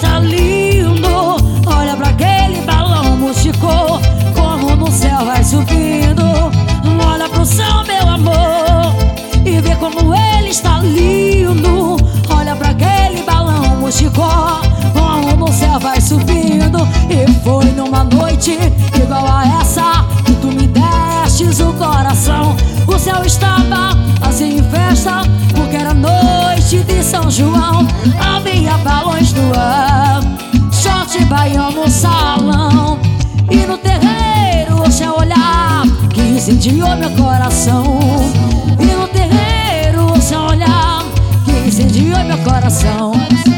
era lindo. Olha pra aquele balão multicor, como no céu vai subindo. Olha pro céu, meu amor, e vê como ele está lindo. Olha pra aquele balão multicor, como no céu vai subindo. E foi numa noite igual a essa que tu me destes o coração. O céu estava assim em festa, porque era noite de São João. Havia balões no ar, short baião no salão. E no terreiro o céu olhar que incendiou meu coração. E no terreiro o céu olhar que incendiou meu coração.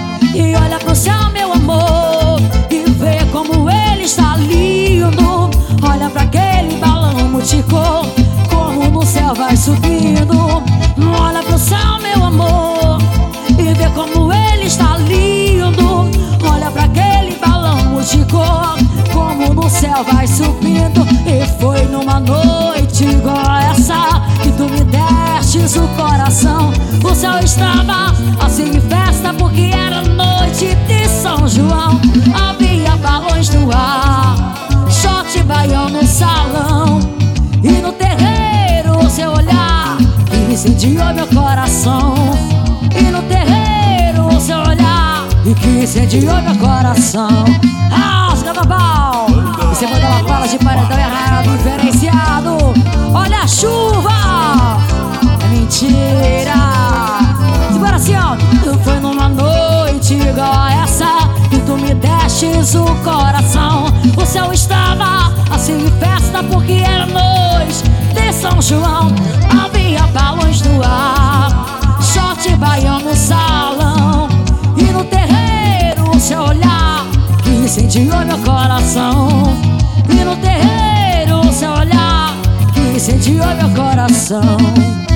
E olha pro céu, meu amor, e vê como ele está lindo. Olha pra aquele balão multicor, como no céu vai subindo. Olha pro céu, meu amor, e vê como ele está lindo. Olha pra aquele balão multicor, como no céu vai subindo. E foi numa noite igual a essa que tu me destes o coração. O céu estava assim em festa, porque era noite de São João. Havia balões no ar, short baião no salão. E no terreiro o seu olhar que incendiou meu coração. E no terreiro o seu olhar e que incendiou meu coração. Rasga do pau, e você manda uma fala de paredão errado, diferenciado. Olha a chuva, é mentira. Segura assim, ó. Foi numa noite igual a essa que tu me destes o coração. O céu estava assim em festa, porque era noite de São João. Havia balões no ar, short baião no salão. E no terreiro o seu olhar que incendiou meu coração. E no terreiro o seu olhar que incendiou meu coração.